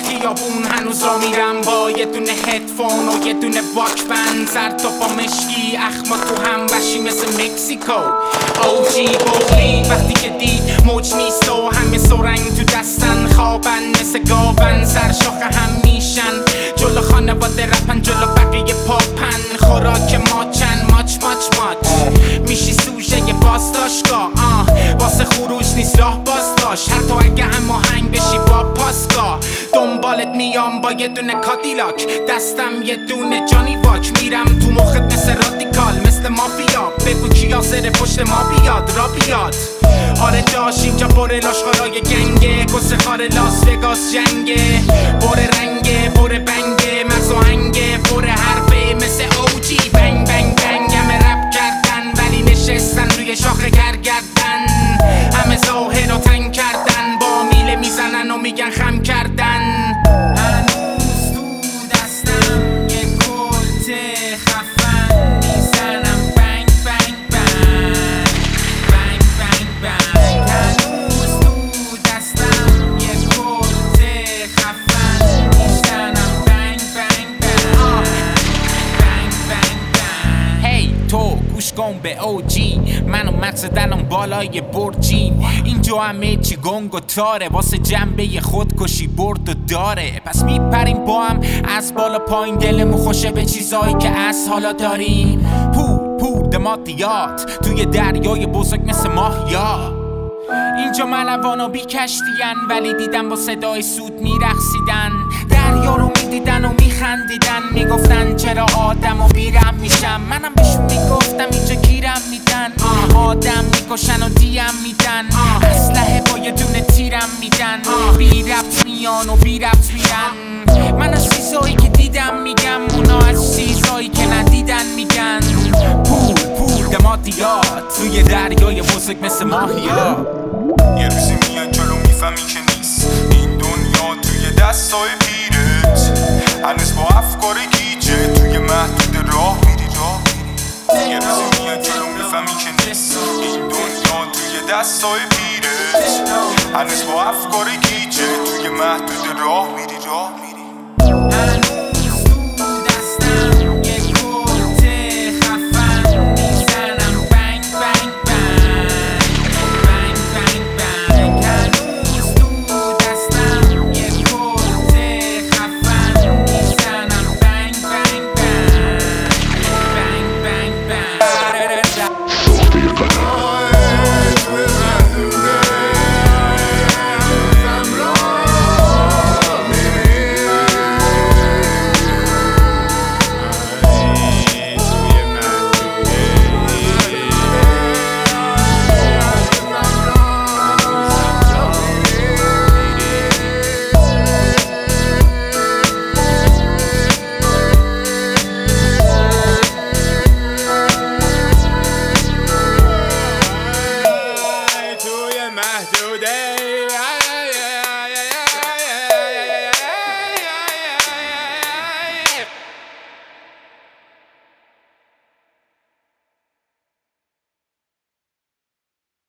خیابون هنوز را میرم با یه دونه هدفون و یه دونه واکبند، سر تا با مشکی اخما تو هم وشی مثل مکسیکو. اوجی بولی وقتی که دید موج نیست و همه سرنگ تو دستن، خوابن مثل گاون سر شاخه هم میشن، جلو خانواده رپن جلو بقیه پاپن، خوراک ماچن ماچ میشی سوژه یه باستاشگاه. واسه خروج نیست راه باز داشت، حتی اگه هم آهنگ بشی با پاسگاه. دنبالت میام با یه دونه کادیلاک، دستم یه دونه جانی واک، میرم تو مخت مثل رادیکال مثل مافیا، بگو کی حاضر پشت ما بیاد را بیاد. آره داشت اینجا بره لاشخورای گنگه، گسه خار لاس وگاس جنگه، بره رنگه بره بنگه مغز آهنگه، بره حرفه مثل اوجی بنگ بنگ بنگ. همه رپ کردن ولی نشستن روی شاخه گرگردن، همه ظاهر رو تنگ کردن، با میله میزنن و میگن خم کردن. هنوز تو دستم یه کلته خفن میزنم بنگ بنگ بنگ بنگ بنگ بنگ. هنوز تو دستم یه کلته خفن میزنم بنگ بنگ بنگ بنگ بنگ بنگ. هی تو گوش کن به اوجی، منو مقصد الان بالای برجی، اینجا همه چی گنگ و تاره، واسه جنبه خودکشی برد و داره. پس میپریم با هم از بالا پایین، دلمون خوشه به چیزایی که از حالا داریم. پور دمادیات توی دریای بزرگ مثل ماهیا، اینجا ملوان و بی کشتین، ولی دیدم با صدای سود میرقصیدن، دریا رو میدیدن و میخندیدن، میگفتن چرا آدم و بیرم میشم. منم بهشون میگفتم اینجا گیرم میدن، آدم میکشن و دیم میدن، اسلحه با یه دونه تیرم میدن، بی ربط میان و بی ربط میرن. من از چیزایی که دیدم میگم، اونا از چیزایی که ندیدن میگن. پور دمادیات توی دریای بزرگ مثل ماهیا. یه روزی میاد جلو میفهمی که نیست این دنیا توی دستای پیرت، هنوز با افکار گیجه توی محدود راه میری. یه روزی میاد جلو میفهمی که نیست این دنیا توی دستای پیرت، هنوز با افکار گیجه توی محدود راه میری.